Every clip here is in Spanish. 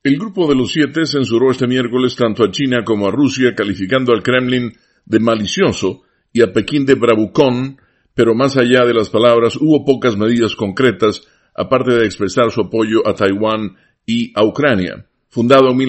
El Grupo de los Siete censuró este miércoles tanto a China como a Rusia, calificando al Kremlin de malicioso y a Pekín de bravucón, pero más allá de las palabras hubo pocas medidas concretas, aparte de expresar su apoyo a Taiwán y a Ucrania. Fundado en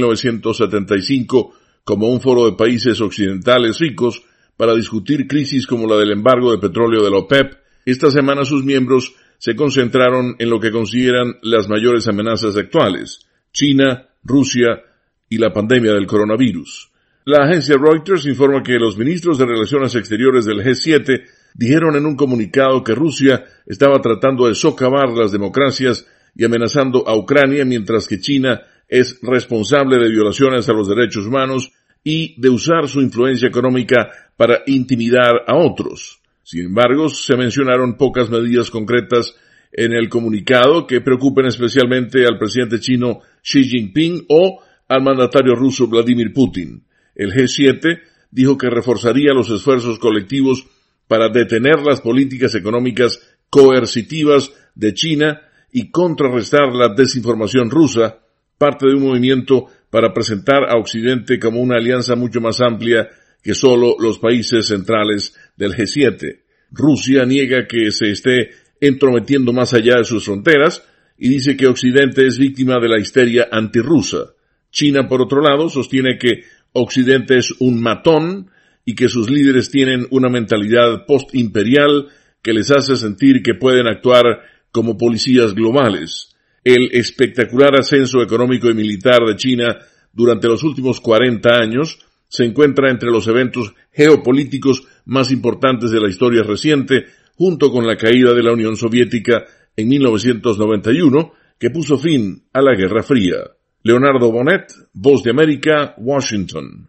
1975 como un foro de países occidentales ricos para discutir crisis como la del embargo de petróleo de la OPEP, esta semana sus miembros se concentraron en lo que consideran las mayores amenazas actuales: China, Rusia y la pandemia del coronavirus. La agencia Reuters informa que los ministros de Relaciones Exteriores del G7 dijeron en un comunicado que Rusia estaba tratando de socavar las democracias y amenazando a Ucrania, mientras que China es responsable de violaciones a los derechos humanos y de usar su influencia económica para intimidar a otros. Sin embargo, se mencionaron pocas medidas concretas en el comunicado que preocupen especialmente al presidente chino Xi Jinping o al mandatario ruso Vladimir Putin. El G7 dijo que reforzaría los esfuerzos colectivos para detener las políticas económicas coercitivas de China y contrarrestar la desinformación rusa, parte de un movimiento para presentar a Occidente como una alianza mucho más amplia que solo los países centrales del G7. Rusia niega que se esté entrometiendo más allá de sus fronteras y dice que Occidente es víctima de la histeria antirrusa. China, por otro lado, sostiene que Occidente es un matón y que sus líderes tienen una mentalidad postimperial que les hace sentir que pueden actuar como policías globales. El espectacular ascenso económico y militar de China durante los últimos 40 años se encuentra entre los eventos geopolíticos más importantes de la historia reciente, junto con la caída de la Unión Soviética en 1991, que puso fin a la Guerra Fría. Leonardo Bonet, Voz de América, Washington.